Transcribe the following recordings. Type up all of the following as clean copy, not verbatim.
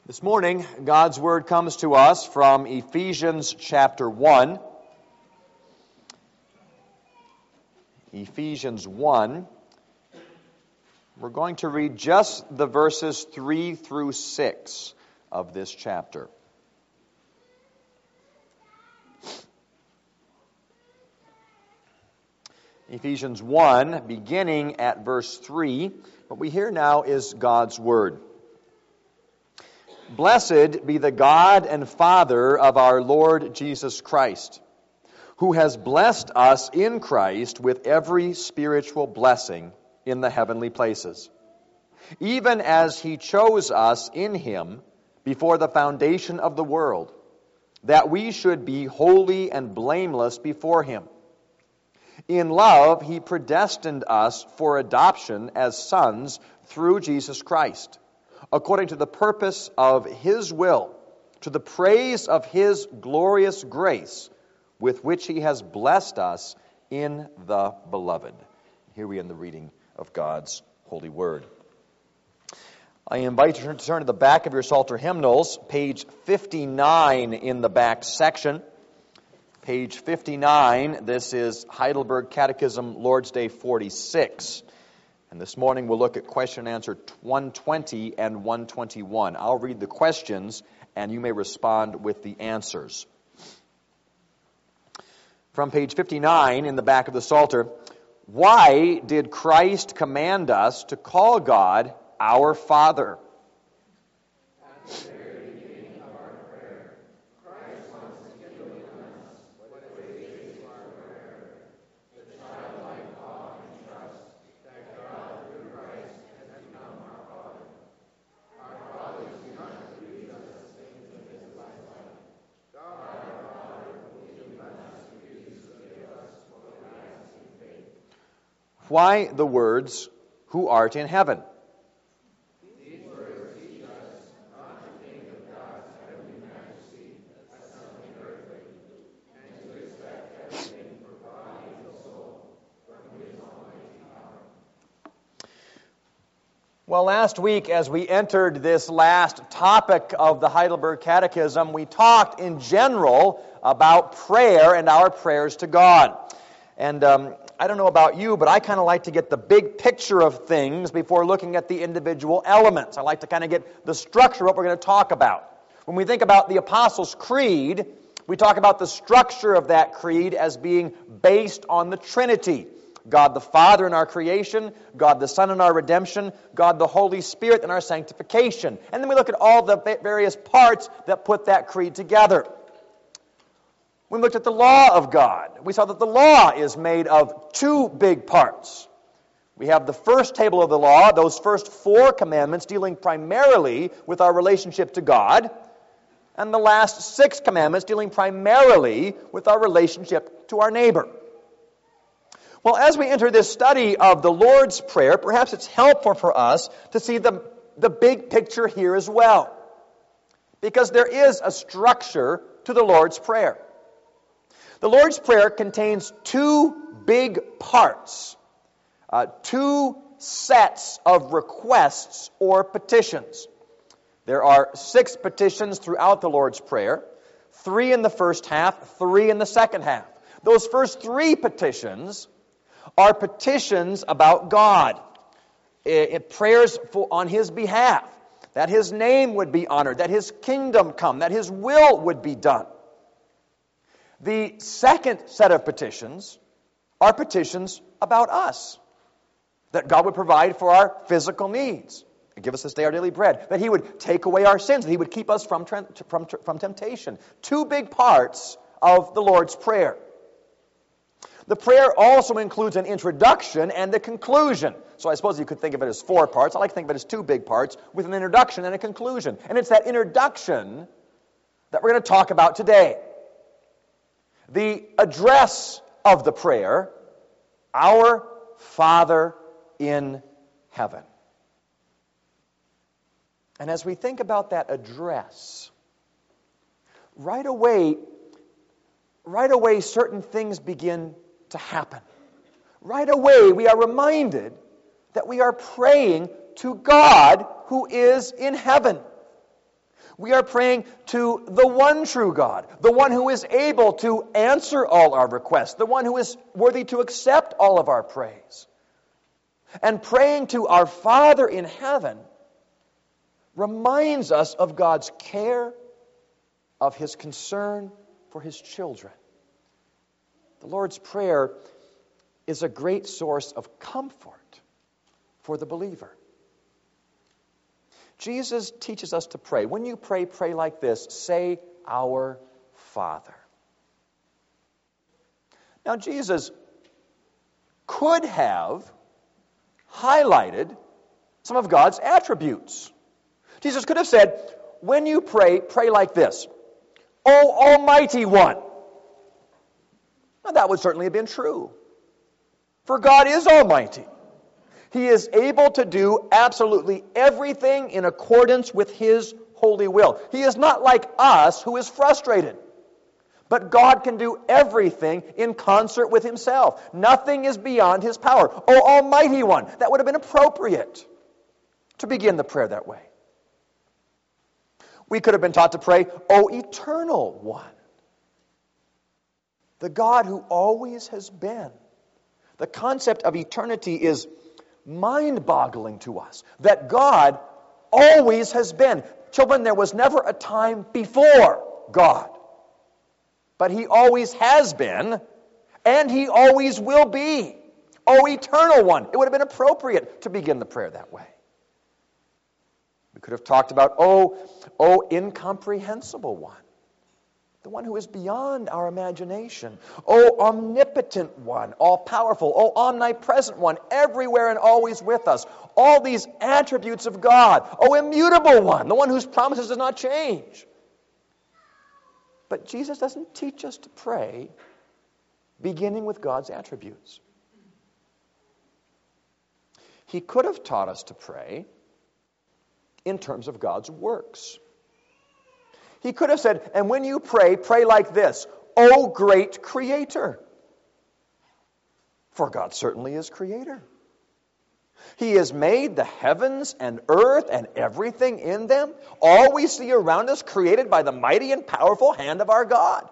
This morning, God's Word comes to us from Ephesians chapter 1. Ephesians 1. We're going to read just the verses 3 through 6 of this chapter. Ephesians 1, beginning at verse 3. What we hear now is God's Word. Blessed be the God and Father of our Lord Jesus Christ, who has blessed us in Christ with every spiritual blessing in the heavenly places, even as He chose us in Him before the foundation of the world, that we should be holy and blameless before Him. In love, He predestined us for adoption as sons through Jesus Christ, according to the purpose of His will, to the praise of His glorious grace, with which He has blessed us in the Beloved. Here we end the reading of God's holy word. I invite you to turn to the back of your Psalter hymnals, page 59 in the back section. Page 59, this is Heidelberg Catechism, Lord's Day 46. And this morning we'll look at question and answer 120 and 121. I'll read the questions and you may respond with the answers. From page 59 in the back of the Psalter, why did Christ command us to call God our Father? Why the words, who art in heaven? These words teach us not to think of God's heavenly majesty as something earthly, and to expect everything for body and soul from His almighty power. Well, last week as we entered this last topic of the Heidelberg Catechism, we talked in general about prayer and our prayers to God. And I don't know about you, but I kind of like to get the big picture of things before looking at the individual elements. I like to kind of get the structure of what we're going to talk about. When we think about the Apostles' Creed, we talk about the structure of that creed as being based on the Trinity. God the Father in our creation, God the Son in our redemption, God the Holy Spirit in our sanctification. And then we look at all the various parts that put that creed together. We looked at the law of God. We saw that the law is made of two big parts. We have the first table of the law, those first 4 commandments dealing primarily with our relationship to God, and the last 6 commandments dealing primarily with our relationship to our neighbor. Well, as we enter this study of the Lord's Prayer, perhaps it's helpful for us to see the big picture here as well, because there is a structure to the Lord's Prayer. The Lord's Prayer contains 2 big parts, 2 sets of requests or petitions. There are 6 petitions throughout the Lord's Prayer, 3 in the first half, 3 in the second half. Those first 3 petitions are petitions about God, prayers on His behalf, that His name would be honored, that His kingdom come, that His will would be done. The second set of petitions are petitions about us, that God would provide for our physical needs, give us this day our daily bread, that He would take away our sins, that He would keep us from temptation. 2 big parts of the Lord's Prayer. The prayer also includes an introduction and a conclusion. So I suppose you could think of it as 4 parts. I like to think of it as 2 big parts with an introduction and a conclusion. And it's that introduction that we're going to talk about today. The address of the prayer, Our Father in Heaven. And as we think about that address, right away certain things begin to happen. Right away we are reminded that we are praying to God who is in heaven. We are praying to the one true God, the one who is able to answer all our requests, the one who is worthy to accept all of our praise. And praying to our Father in heaven reminds us of God's care, of His concern for His children. The Lord's Prayer is a great source of comfort for the believer. Jesus teaches us to pray. When you pray, pray like this. Say, Our Father. Now, Jesus could have highlighted some of God's attributes. Jesus could have said, when you pray, pray like this. O Almighty One. Now, that would certainly have been true. For God is almighty. He is able to do absolutely everything in accordance with His holy will. He is not like us who is frustrated. But God can do everything in concert with Himself. Nothing is beyond His power. O Almighty One. That would have been appropriate to begin the prayer that way. We could have been taught to pray, O Eternal One. The God who always has been. The concept of eternity is mind-boggling to us. That God always has been. Children, there was never a time before God. But He always has been, and He always will be. O Eternal One. It would have been appropriate to begin the prayer that way. We could have talked about, O Incomprehensible One. The one who is beyond our imagination. O Omnipotent One, all-powerful. O Omnipresent One, everywhere and always with us. All these attributes of God. O Immutable One, the one whose promises does not change. But Jesus doesn't teach us to pray beginning with God's attributes. He could have taught us to pray in terms of God's works. He could have said, and when you pray, pray like this, O great Creator. For God certainly is Creator. He has made the heavens and earth and everything in them. All we see around us created by the mighty and powerful hand of our God.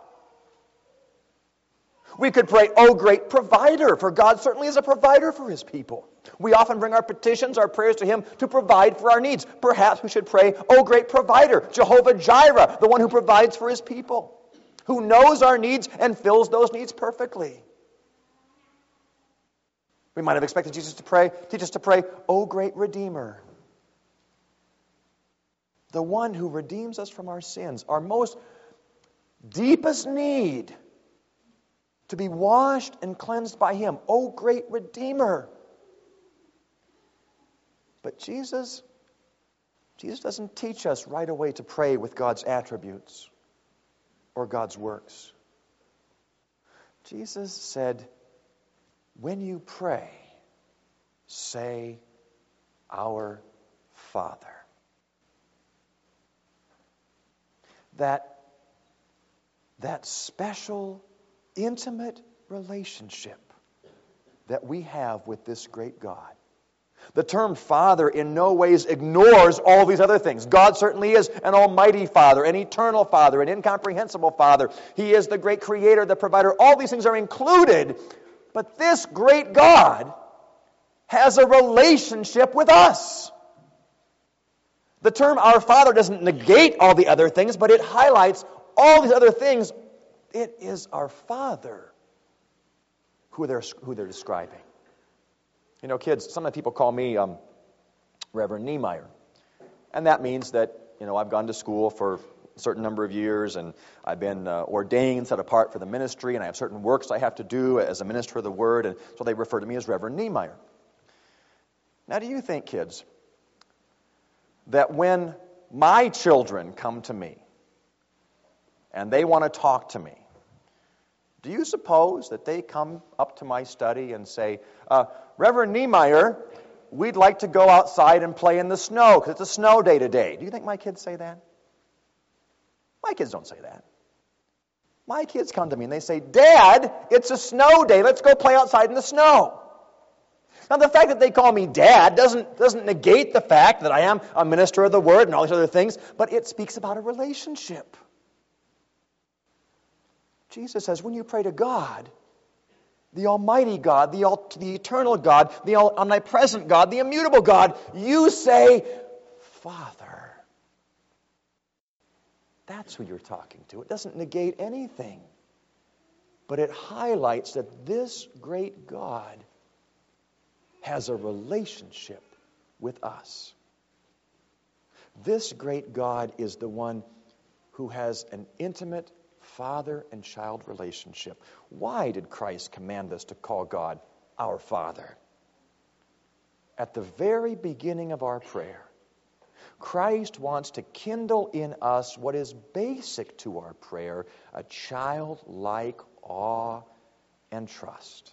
We could pray, O great Provider, for God certainly is a provider for His people. We often bring our petitions, our prayers to Him to provide for our needs. Perhaps we should pray, O great Provider, Jehovah Jireh, the one who provides for His people, who knows our needs and fills those needs perfectly. We might have expected Jesus to teach us to pray, O great Redeemer, the one who redeems us from our sins, our most deepest need to be washed and cleansed by Him. O great Redeemer. But Jesus doesn't teach us right away to pray with God's attributes or God's works. Jesus said, when you pray, say, Our Father. That special, intimate relationship that we have with this great God. The term Father in no ways ignores all these other things. God certainly is an almighty Father, an eternal Father, an incomprehensible Father. He is the great Creator, the Provider. All these things are included. But this great God has a relationship with us. The term Our Father doesn't negate all the other things, but it highlights all these other things. It is our Father who they're describing. You know, kids, some of the people call me Reverend Niemeyer. And that means that, I've gone to school for a certain number of years, and I've been ordained, set apart for the ministry, and I have certain works I have to do as a minister of the Word, and so they refer to me as Reverend Niemeyer. Now, do you think, kids, that when my children come to me and they want to talk to me, do you suppose that they come up to my study and say, Reverend Niemeyer, we'd like to go outside and play in the snow because it's a snow day today? Do you think my kids say that? My kids don't say that. My kids come to me and they say, Dad, it's a snow day. Let's go play outside in the snow. Now, the fact that they call me Dad doesn't negate the fact that I am a minister of the Word and all these other things, but it speaks about a relationship. Jesus says, when you pray to God, the Almighty God, the eternal God, the omnipresent God, the immutable God, you say, Father. That's who you're talking to. It doesn't negate anything, but it highlights that this great God has a relationship with us. This great God is the one who has an intimate father and child relationship. Why did Christ command us to call God our Father? At the very beginning of our prayer, Christ wants to kindle in us what is basic to our prayer, a childlike awe and trust.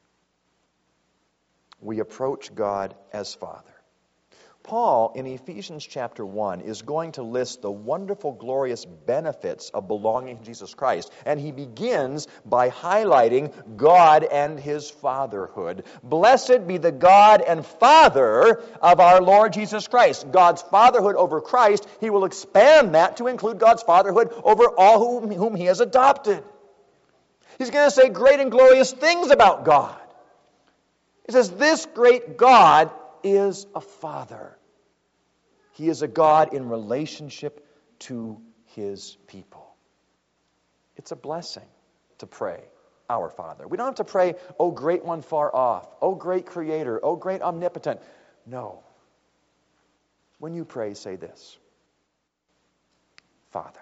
We approach God as Father. Paul, in Ephesians chapter 1, is going to list the wonderful, glorious benefits of belonging to Jesus Christ. And he begins by highlighting God and His fatherhood. Blessed be the God and Father of our Lord Jesus Christ. God's fatherhood over Christ, he will expand that to include God's fatherhood over all whom he has adopted. He's going to say great and glorious things about God. He says, this great God is a Father. He is a God in relationship to His people. It's a blessing to pray, our Father. We don't have to pray, oh great one far off, oh great Creator, oh great omnipotent. No. When you pray, say this, Father.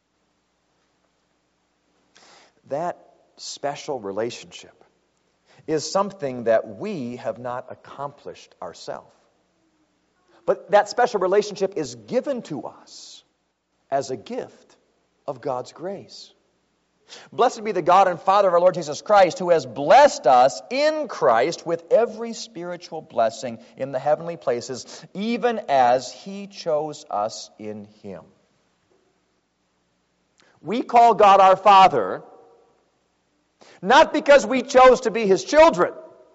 That special relationship is something that we have not accomplished ourselves. But that special relationship is given to us as a gift of God's grace. Blessed be the God and Father of our Lord Jesus Christ, who has blessed us in Christ with every spiritual blessing in the heavenly places, even as He chose us in Him. We call God our Father not because we chose to be His children,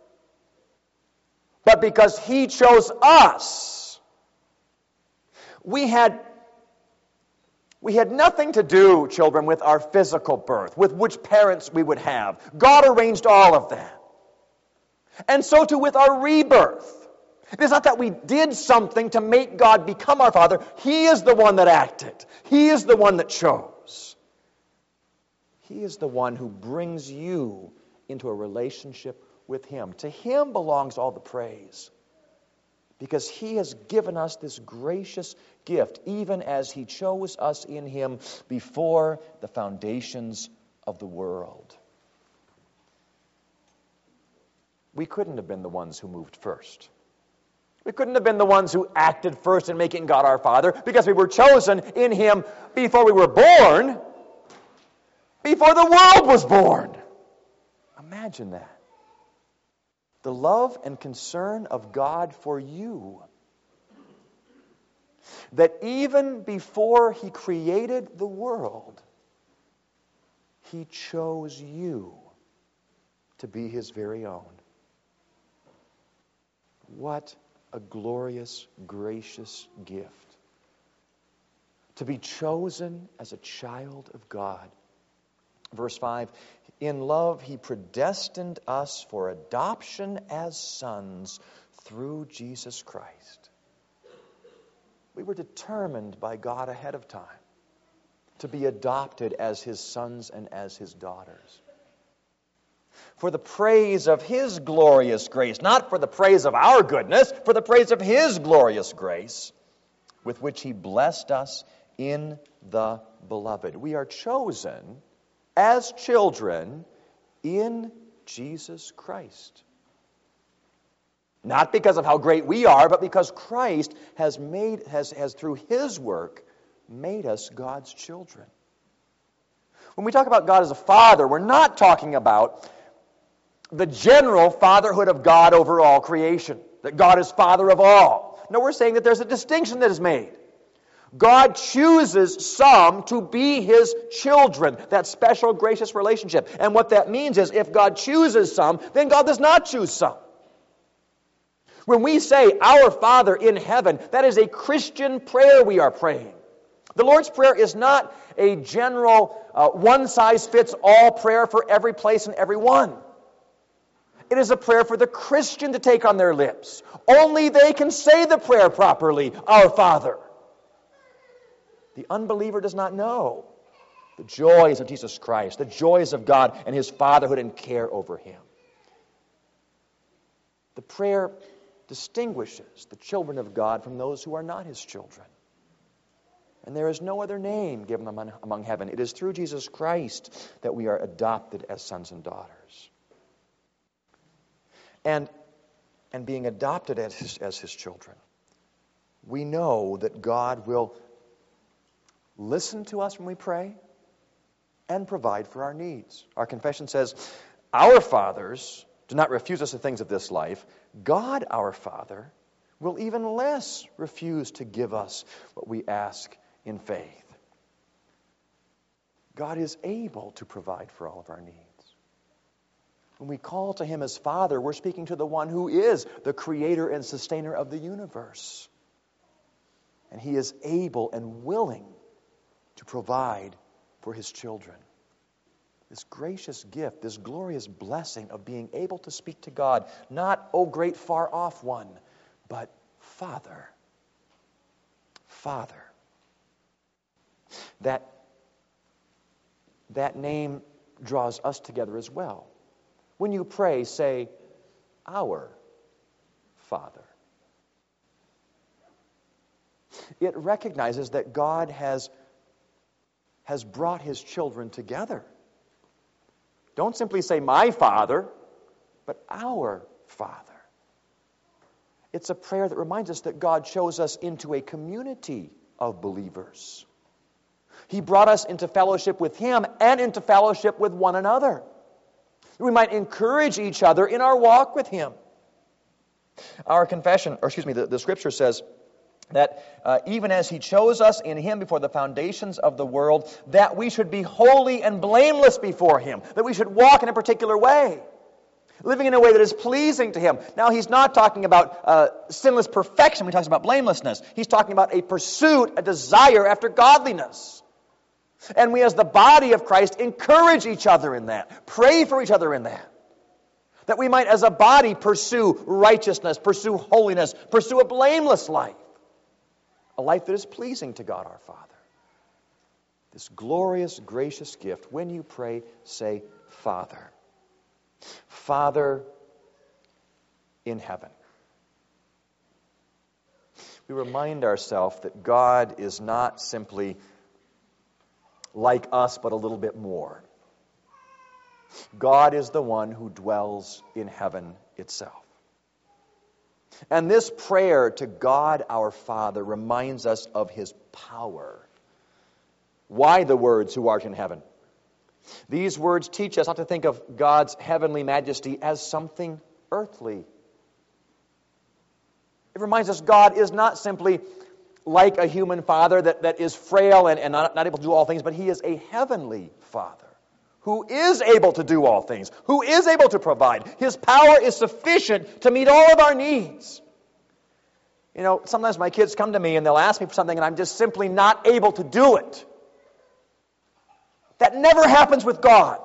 but because He chose us. We had nothing to do, children, with our physical birth, with which parents we would have. God arranged all of that. And so too with our rebirth. It is not that we did something to make God become our Father. He is the one that acted. He is the one that chose. He is the one who brings you into a relationship with Him. To Him belongs all the praise, because He has given us this gracious gift, even as He chose us in Him before the foundations of the world. We couldn't have been the ones who moved first. We couldn't have been the ones who acted first in making God our Father, because we were chosen in Him before we were born, before the world was born. Imagine that. The love and concern of God for you. That even before He created the world, He chose you to be His very own. What a glorious, gracious gift. To be chosen as a child of God. Verse 5, in love He predestined us for adoption as sons through Jesus Christ. We were determined by God ahead of time to be adopted as His sons and as His daughters. For the praise of His glorious grace, not for the praise of our goodness, for the praise of His glorious grace, with which He blessed us in the Beloved. We are chosen as children in Jesus Christ. Not because of how great we are, but because Christ has through His work made us God's children. When we talk about God as a Father, we're not talking about the general fatherhood of God over all creation, that God is Father of all. No, we're saying that there's a distinction that is made. God chooses some to be His children, that special gracious relationship. And what that means is if God chooses some, then God does not choose some. When we say, Our Father in heaven, that is a Christian prayer we are praying. The Lord's Prayer is not a general, one-size-fits-all prayer for every place and everyone. It is a prayer for the Christian to take on their lips. Only they can say the prayer properly, Our Father. The unbeliever does not know the joys of Jesus Christ, the joys of God and His fatherhood and care over him. The prayer distinguishes the children of God from those who are not His children. And there is no other name given among heaven. It is through Jesus Christ that we are adopted as sons and daughters. And being adopted as His children, we know that God will listen to us when we pray and provide for our needs. Our confession says, Our fathers do not refuse us the things of this life. God, our Father, will even less refuse to give us what we ask in faith. God is able to provide for all of our needs. When we call to Him as Father, we're speaking to the one who is the creator and sustainer of the universe. And He is able and willing to provide for His children. This gracious gift, this glorious blessing of being able to speak to God, not, oh great far off one, but Father. Father. That name draws us together as well. When you pray, say, Our Father. It recognizes that God has brought His children together. Don't simply say, My Father, but Our Father. It's a prayer that reminds us that God chose us into a community of believers. He brought us into fellowship with Him and into fellowship with one another. We might encourage each other in our walk with Him. Our confession, the Scripture says that even as He chose us in Him before the foundations of the world, that we should be holy and blameless before Him, that we should walk in a particular way, living in a way that is pleasing to Him. Now, He's not talking about sinless perfection when He talks about blamelessness. He's talking about a pursuit, a desire after godliness. And we as the body of Christ encourage each other in that. Pray for each other in that. That we might as a body pursue righteousness, pursue holiness, pursue a blameless life. A life that is pleasing to God our Father. This glorious, gracious gift. When you pray, say, Father. Father in heaven. We remind ourselves that God is not simply like us, but a little bit more. God is the one who dwells in heaven itself. And this prayer to God our Father reminds us of His power. Why the words, who art in heaven? These words teach us not to think of God's heavenly majesty as something earthly. It reminds us God is not simply like a human father that is frail and not able to do all things, but He is a heavenly Father who is able to do all things, who is able to provide. His power is sufficient to meet all of our needs. You know, sometimes my kids come to me and they'll ask me for something and I'm just simply not able to do it. That never happens with God.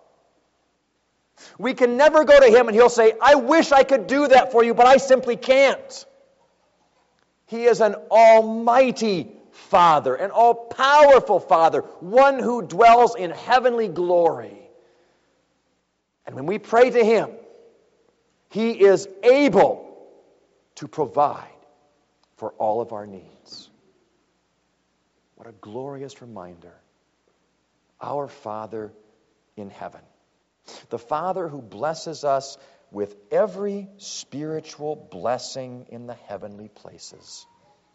We can never go to Him and He'll say, I wish I could do that for you, but I simply can't. He is an almighty Father, an all-powerful Father, one who dwells in heavenly glory. And when we pray to Him, He is able to provide for all of our needs. What a glorious reminder. Our Father in heaven. The Father who blesses us with every spiritual blessing in the heavenly places.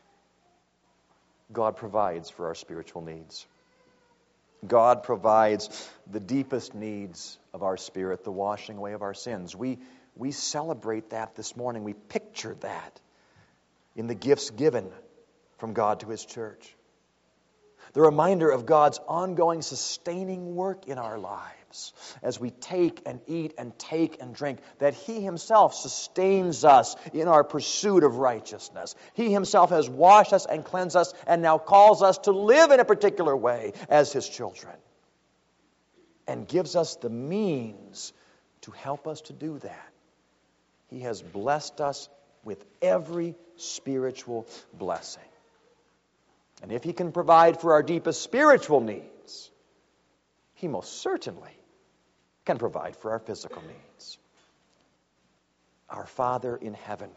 God provides for our spiritual needs. God provides the deepest needs of our spirit, the washing away of our sins. We celebrate that this morning. We picture that in the gifts given from God to His church. The reminder of God's ongoing sustaining work in our lives as we take and eat and take and drink, that He Himself sustains us in our pursuit of righteousness. He Himself has washed us and cleansed us and now calls us to live in a particular way as His children, and gives us the means to help us to do that. He has blessed us with every spiritual blessing. And if He can provide for our deepest spiritual needs, He most certainly can provide for our physical needs. Our Father in heaven.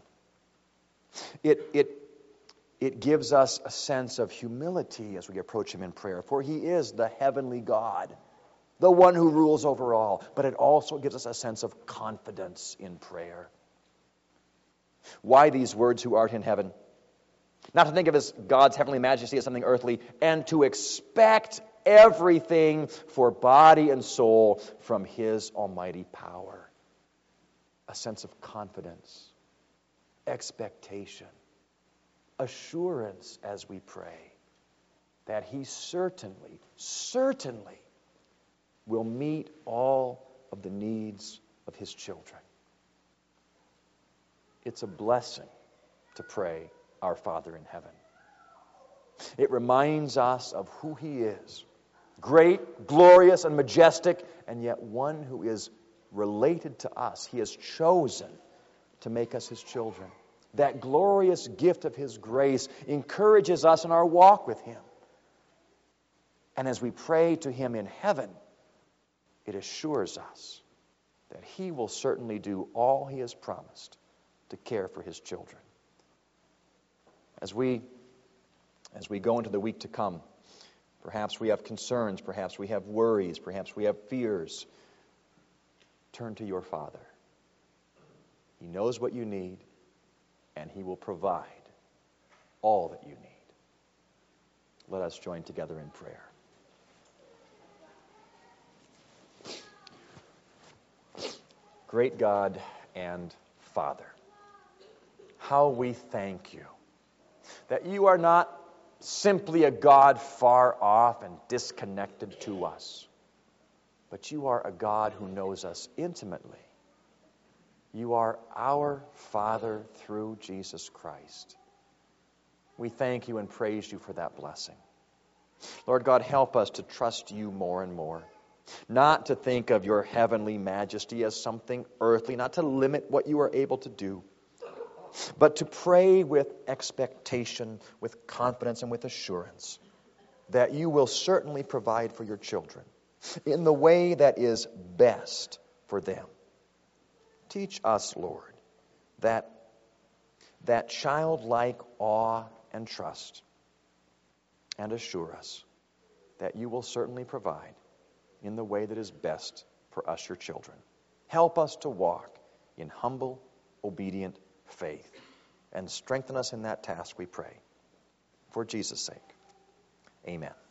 It gives us a sense of humility as we approach Him in prayer, for He is the heavenly God, the one who rules over all. But it also gives us a sense of confidence in prayer. Why these words, who art in heaven? Not to think of as God's heavenly majesty as something earthly, and to expect everything for body and soul from His almighty power. A sense of confidence, expectation, assurance as we pray that He certainly will meet all of the needs of His children. It's a blessing to pray, Our Father in heaven. It reminds us of who He is. Great, glorious, and majestic, and yet one who is related to us. He has chosen to make us His children. That glorious gift of His grace encourages us in our walk with Him. And as we pray to Him in heaven, it assures us that He will certainly do all He has promised to care for His children. As we go into the week to come, perhaps we have concerns, perhaps we have worries, perhaps we have fears. Turn to your Father. He knows what you need, and He will provide all that you need. Let us join together in prayer. Great God and Father, how we thank You that You are not simply a God far off and disconnected to us, but You are a God who knows us intimately. You are our Father through Jesus Christ. We thank You and praise You for that blessing. Lord God, help us to trust You more and more, not to think of Your heavenly majesty as something earthly, not to limit what You are able to do, but to pray with expectation, with confidence, and with assurance that You will certainly provide for Your children in the way that is best for them. Teach us, Lord, that childlike awe and trust, and assure us that You will certainly provide in the way that is best for us, Your children. Help us to walk in humble, obedient faith, and strengthen us in that task, we pray. For Jesus' sake, amen.